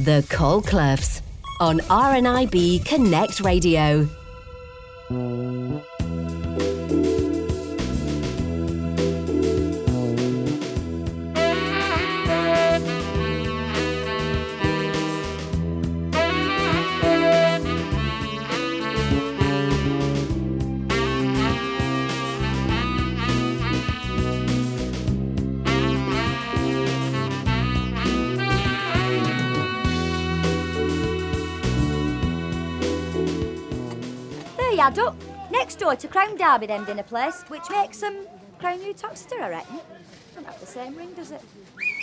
The Colcloughs on RNIB Connect Radio. Up next door to Crown Derby, them dinner place, which makes Crown New Toxeter, I reckon. Doesn't have the same ring, does it?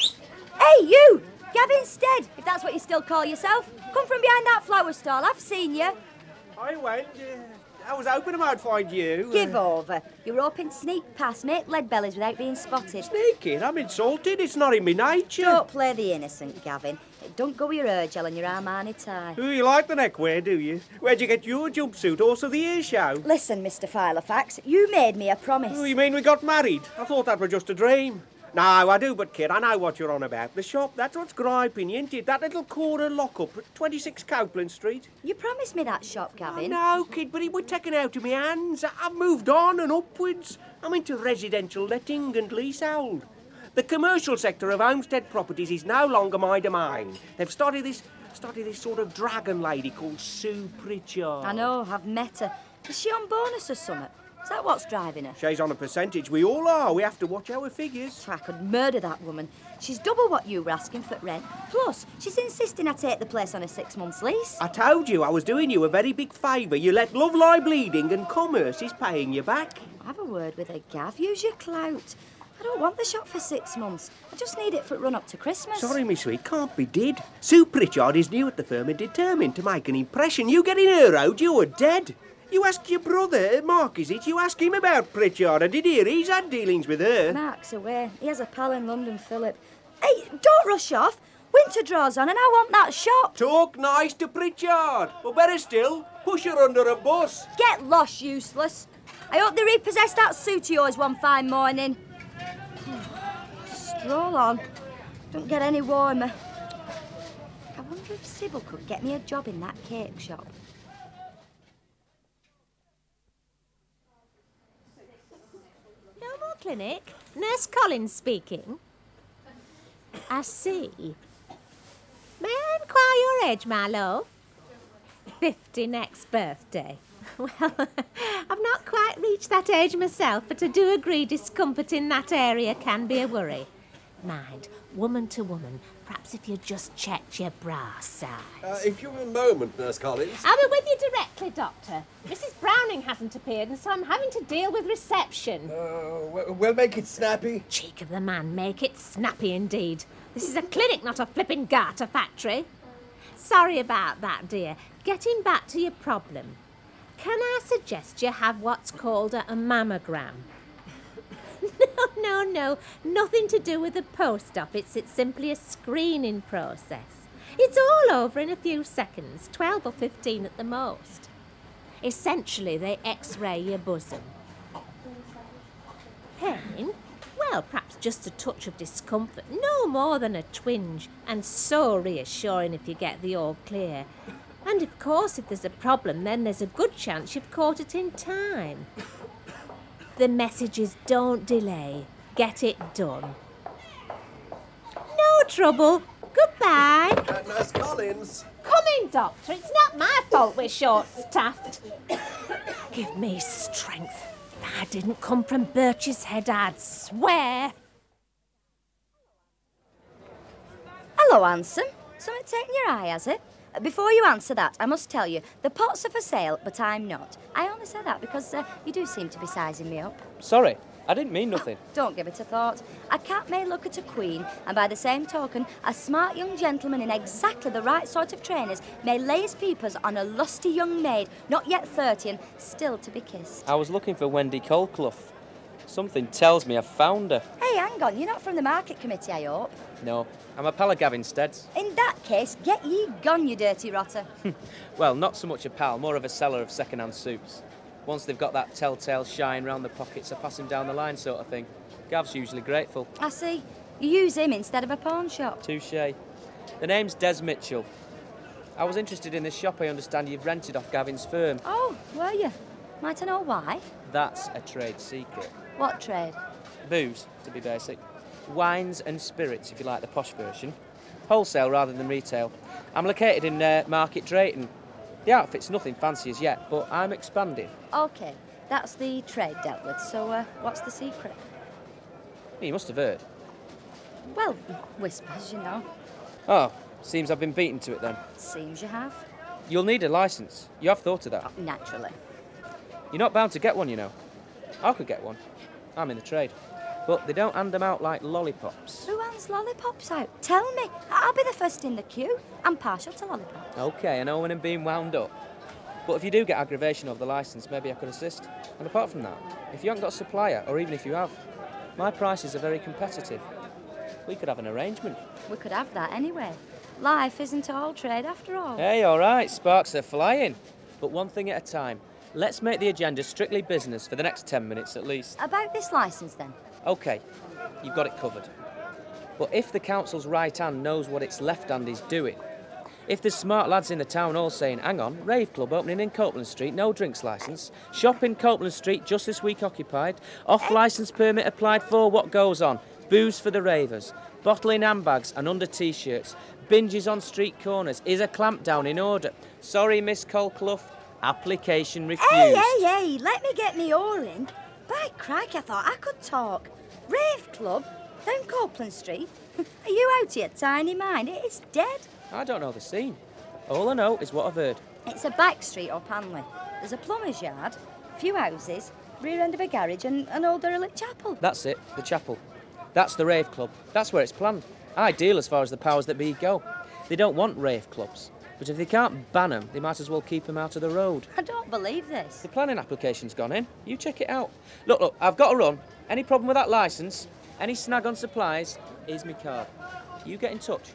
Hey, you! Gavin Stead, if that's what you still call yourself. Come from behind that flower stall, I've seen you. I went. I was hoping I might find you. Give over. You were hoping to sneak past make lead bellies without being spotted. Sneaking? I'm insulted. It's not in me nature. Don't play the innocent, Gavin. Don't go with your hair gel and your Armani tie. Oh, you like the neckwear, do you? Where'd you get your jumpsuit? Also the ear show? Listen, Mr. Filofax, you made me a promise. Oh, you mean we got married? I thought that was just a dream. No, I do, but kid, I know what you're on about. The shop, that's what's griping you, isn't it? That little corner lock-up at 26 Copeland Street. You promised me that shop, Gavin. No, kid, but it was taken out of my hands. I've moved on and upwards. I'm into residential letting and leasehold. The commercial sector of homestead properties is no longer my domain. They've started this sort of dragon lady called Sue Pritchard. I know, I've met her. Is she on bonus or something? Is that what's driving her? She's on a percentage. We all are. We have to watch our figures. I could murder that woman. She's double what you were asking for rent. Plus, she's insisting I take the place on a 6-month lease. I told you I was doing you a very big favour. You let love lie bleeding and commerce is paying you back. Have a word with her, Gav. Use your clout. I don't want the shop for 6 months. I just need it for it run up to Christmas. Sorry, me sweet, can't be did. Sue Pritchard is new at the firm and determined to make an impression. You get in her road, you're dead. You ask your brother, Mark is it? You ask him about Pritchard. I did hear he's had dealings with her. Mark's away. He has a pal in London, Philip. Hey, don't rush off. Winter draws on and I want that shop. Talk nice to Pritchard. Or better still, push her under a bus. Get lost, useless. I hope they repossess that suit of yours one fine morning. Stroll on. Don't get any warmer. I wonder if Sybil could get me a job in that cake shop. No more clinic? Nurse Collins speaking. I see. May I inquire your age, my love? 50 next birthday. Well, I've not quite reached that age myself, but I do agree discomfort in that area can be a worry. Mind, woman to woman, perhaps if you just checked your bra size. If you've a moment, Nurse Collins. I'll be with you directly, Doctor. Mrs. Browning hasn't appeared, and so I'm having to deal with reception. We'll make it snappy. Cheek of the man, make it snappy indeed. This is a clinic, not a flipping garter factory. Sorry about that, dear. Getting back to your problem. Can I suggest you have what's called a mammogram? No. Nothing to do with the post office. It's simply a screening process. It's all over in a few seconds, 12 or 15 at the most. Essentially, they x-ray your bosom. Pain? Well, perhaps just a touch of discomfort, no more than a twinge, and so reassuring if you get the all clear. And of course, if there's a problem, then there's a good chance you've caught it in time. The message is don't delay. Get it done. No trouble. Goodbye. Nurse Collins. Come in, Doctor. It's not my fault we're short-staffed. Give me strength. If I didn't come from Birch's Head, I'd swear. Hello, Anson. Something taken your eye, has it? Before you answer that, I must tell you, the pots are for sale, but I'm not. I only say that because you do seem to be sizing me up. Sorry, I didn't mean nothing. Don't give it a thought. A cat may look at a queen, and by the same token, a smart young gentleman in exactly the right sort of trainers may lay his peepers on a lusty young maid, not yet 30 and still to be kissed. I was looking for Wendy Colclough. Something tells me I've found her. Hey, hang on, you're not from the market committee, I hope? No, I'm a pal of Gavin Stead's. In that case, get ye gone, you dirty rotter. Well, not so much a pal, more of a seller of second-hand suits. Once they've got that telltale shine round the pockets, I pass him down the line sort of thing. Gav's usually grateful. I see. You use him instead of a pawn shop. Touché. The name's Des Mitchell. I was interested in this shop I understand you've rented off Gavin's firm. Oh, were you? Might I know why? That's a trade secret. What trade? Booze, to be basic. Wines and spirits, if you like the posh version. Wholesale rather than retail. I'm located in Market Drayton. The outfit's nothing fancy as yet, but I'm expanding. OK, that's the trade dealt with. So, what's the secret? You must have heard. Well, whispers, you know. Oh, seems I've been beaten to it then. Seems you have. You'll need a licence. You have thought of that. Naturally. You're not bound to get one, you know. I could get one. I'm in the trade. But they don't hand them out like lollipops. Who hands lollipops out? Tell me. I'll be the first in the queue. I'm partial to lollipops. OK, I know when I'm being wound up. But if you do get aggravation over the licence, maybe I could assist. And apart from that, if you haven't got a supplier, or even if you have, my prices are very competitive. We could have an arrangement. We could have that anyway. Life isn't all trade after all. Hey, all right, sparks are flying. But one thing at a time. Let's make the agenda strictly business for the next 10 minutes at least. About this licence, then? OK, you've got it covered. But if the council's right hand knows what its left hand is doing, if there's smart lads in the town all saying, hang on, rave club opening in Copeland Street, no drinks licence, shop in Copeland Street just this week occupied, off licence permit applied for, what goes on? Booze for the ravers, bottle in handbags and under T-shirts, binges on street corners, is a clampdown in order? Sorry, Miss Colclough, application refused. Hey, let me get me oar in. By crike, I thought I could talk. Rave club? Down Copeland Street? Are you out here, tiny mind? It's dead. I don't know the scene. All I know is what I've heard. It's a back street up Hanley. There's a plumber's yard, a few houses, rear end of a garage and an old derelict chapel. That's it, the chapel. That's the rave club. That's where it's planned. Ideal as far as the powers that be go. They don't want rave clubs. But if they can't ban them, they might as well keep them out of the road. I don't believe this. The planning application's gone in. You check it out. Look, I've got to run. Any problem with that licence, any snag on supplies, here's my card. You get in touch.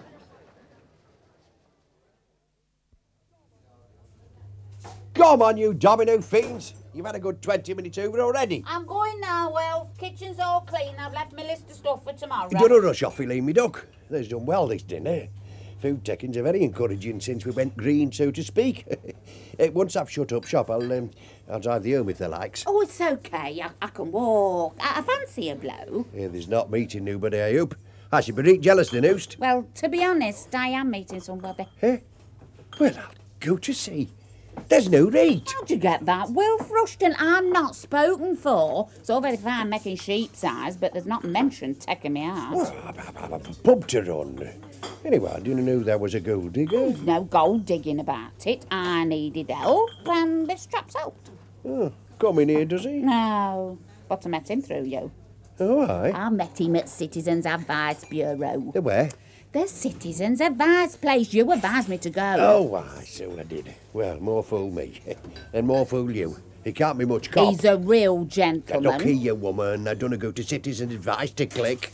Come on, you domino fiends. You've had a good 20 minutes over already. I'm going now, Well. Kitchen's all clean. I've left my list of stuff for tomorrow. Don't rush off, Elaine, me duck. They've done well this dinner. Food takings are very encouraging since we went green, so to speak. Once I've shut up shop, I'll drive the home if they likes. Oh, it's OK. I can walk. I fancy a blow. Yeah, there's not meeting nobody, I hope. I should be right jealous, the noost. Well, to be honest, I am meeting somebody. Eh? Well, I'll go to see. There's no rate. How'd you get that? Wilf Rushton, I'm not spoken for. It's all very fine making sheep's eyes, but there's not mention taking me out. Well, I've a pub to run. Anyway, I didn't know there was a gold digger. There's no gold digging about it. I needed help, and this chap's helped. Oh, come in here, does he? No, but I met him through you. Oh, aye. I met him at Citizens Advice Bureau. Where? The Citizens Advice place. You advised me to go. Oh, aye, so I did. Well, more fool me. And more fool you. He can't be much cop. He's a real gentleman. Look here, you woman. I don't go to Citizen Advice to click.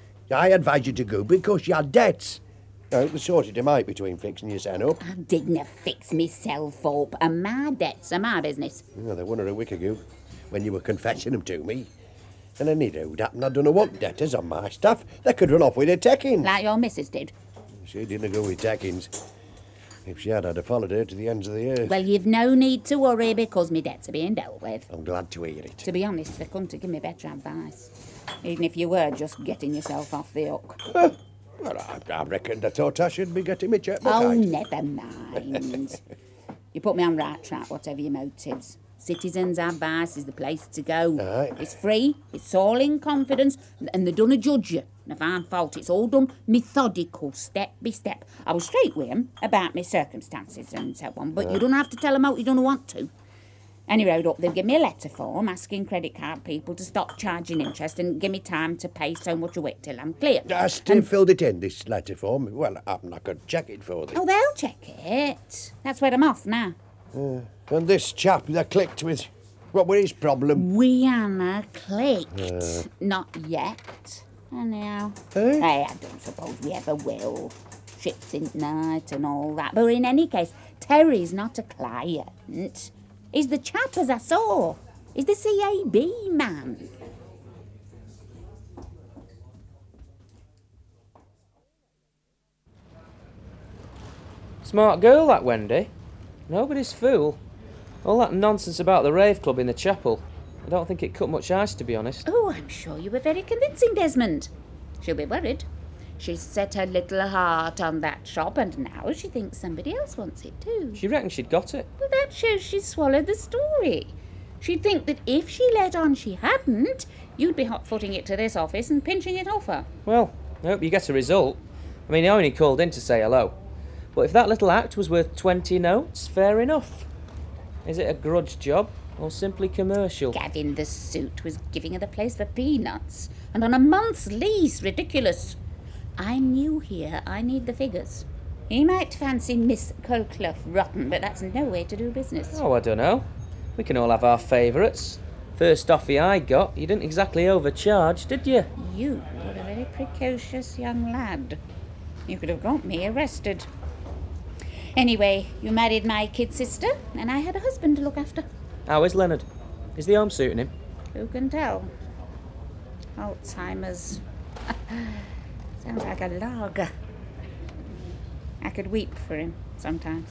I advise you to go because you're debts. Now, the sorted him out between fixing your son up. I didn't fix myself up, and my debts are my business. Well, they won her a week ago when you were confessing them to me. And any road happened, I don't know what debtors on my staff. They could run off with a tackings. Like your missus did. She didn't go with tackings. If she had, I'd have followed her to the ends of the earth. Well, you've no need to worry because my debts are being dealt with. I'm glad to hear it. To be honest, they couldn't have given me better advice. Even if you were just getting yourself off the hook. Well, I reckoned I thought I should be getting me checkbook Oh, out. never mind. You put me on right track, whatever your motives. Citizens Advice is the place to go. Aye. It's free, it's all in confidence, and they don't judge you. And if I'm fault, it's all done methodical, step by step. I was straight with him about my circumstances and so on, but you don't have to tell them out you don't want to. Any road up, they've given me a letter form asking credit card people to stop charging interest and give me time to pay so much of it till I'm clear. I still filled it in, this letter form. Well, I'm not going to check it for them. Oh, they'll check it. That's where I'm off now. And this chap that clicked with, what was his problem? We Anna clicked. Not yet. Anyhow. Eh? Hey, I don't suppose we ever will. Ships in night and all that. But in any case, Terry's not a client. He's the chap as I saw. He's the CAB man. Smart girl, that Wendy. Nobody's fool. All that nonsense about the rave club in the chapel. I don't think it cut much ice, to be honest. Oh, I'm sure you were very convincing, Desmond. She'll be worried. She's set her little heart on that shop, and now she thinks somebody else wants it too. She reckoned she'd got it. Well, that shows she's swallowed the story. She'd think that if she let on she hadn't, you'd be hot-footing it to this office and pinching it off her. Well, I hope you get a result. I mean, he only called in to say hello. But if that little act was worth 20 notes, fair enough. Is it a grudge job or simply commercial? Gavin the suit was giving her the place for peanuts, and on a month's lease. Ridiculous. I'm new here. I need the figures. He might fancy Miss Colclough rotten, but that's no way to do business. Oh, I don't know. We can all have our favourites. First offie I got, you didn't exactly overcharge, did you? You were a very precocious young lad. You could have got me arrested. Anyway, you married my kid sister, and I had a husband to look after. How is Leonard? Is the home suiting him? Who can tell? Alzheimer's. Sounds like a lager. I could weep for him sometimes.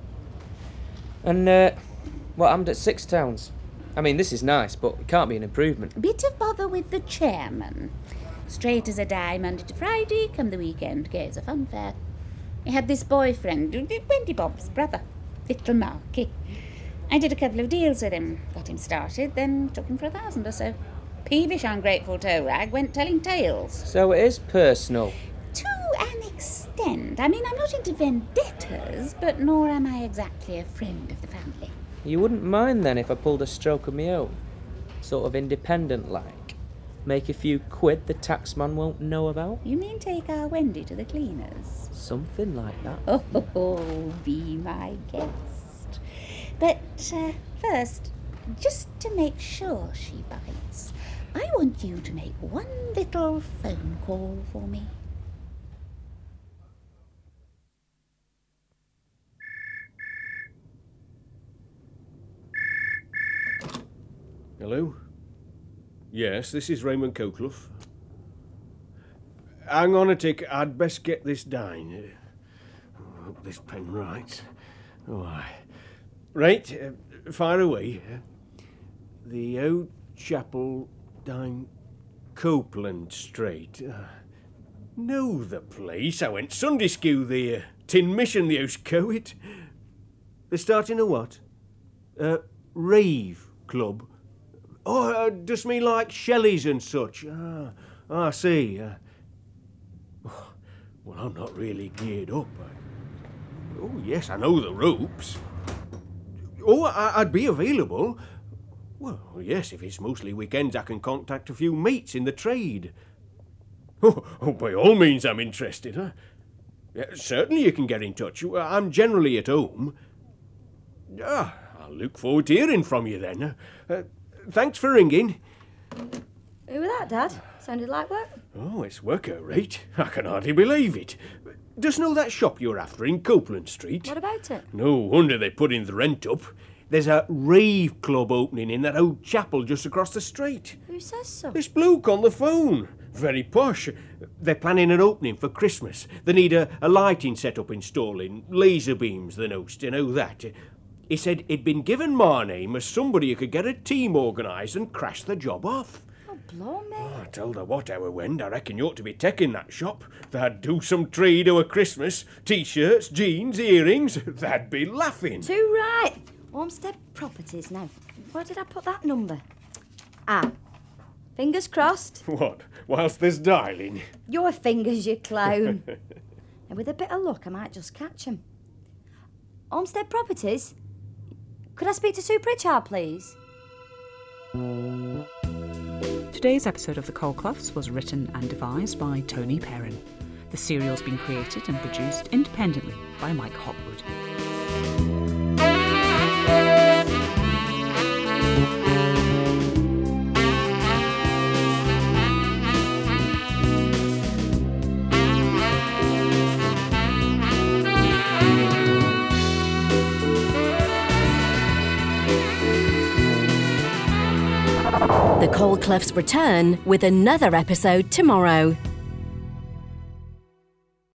And what happened at Six Towns? I mean, this is nice, but it can't be an improvement. Bit of bother with the chairman. Straight as a die Monday to Friday, come the weekend, gay as a fun fair. He had this boyfriend, Wendy Bob's brother, little Marky. I did a couple of deals with him, got him started, then took him for 1,000 or so. Peevish, ungrateful toe rag went telling tales. So it is personal. To an extent. I mean, I'm not into vendettas, but nor am I exactly a friend of the family. You wouldn't mind then if I pulled a stroke of my own? Sort of independent-like? Make a few quid the taxman won't know about? You mean take our Wendy to the cleaners? Something like that. Oh, be my guest. But first, just to make sure she bites, I want you to make one little phone call for me. Hello? Yes, this is Raymond Colclough. Hang on a tick, I'd best get this down. Hope this pen writes. Oh, aye. Right, fire away. The Old Chapel down Copeland Street. Know the place. I went Sunday school there. Tin Mission, the house call it. They're starting a what? Rave club. Oh, does mean like Shelley's and such? I see. Well, I'm not really geared up. Oh, yes, I know the ropes. Oh, I'd be available. Well, yes, if it's mostly weekends, I can contact a few mates in the trade. Oh, by all means, I'm interested. Huh? Yeah, certainly you can get in touch. I'm generally at home. I'll look forward to hearing from you then. Thanks for ringing. Who was that, Dad? Sounded like work. Oh, it's work, all right. I can hardly believe it. Does know that shop you're after in Copeland Street? What about it? No wonder they're putting the rent up. There's a rave club opening in that old chapel just across the street. Who says so? This bloke on the phone. Very posh. They're planning an opening for Christmas. They need a lighting setup installing, laser beams, the notes, you know that. He said he'd been given my name as somebody who could get a team organised and crash the job off. Oh, blow me. Oh, I tell her what, our Wend, I reckon you ought to be taking that shop. They'd do some trade over Christmas. T-shirts, jeans, earrings. They'd be laughing. Too right. Homestead Properties now. Where did I put that number? Fingers crossed. What? Whilst there's dialing? Your fingers, you clown. And with a bit of luck, I might just catch him. Homestead Properties? Could I speak to Sue Pritchard, please? Today's episode of The Colcloughs was written and devised by Tony Perrin. The serial's been created and produced independently by Mike Hotwood. The Colcloughs return with another episode tomorrow.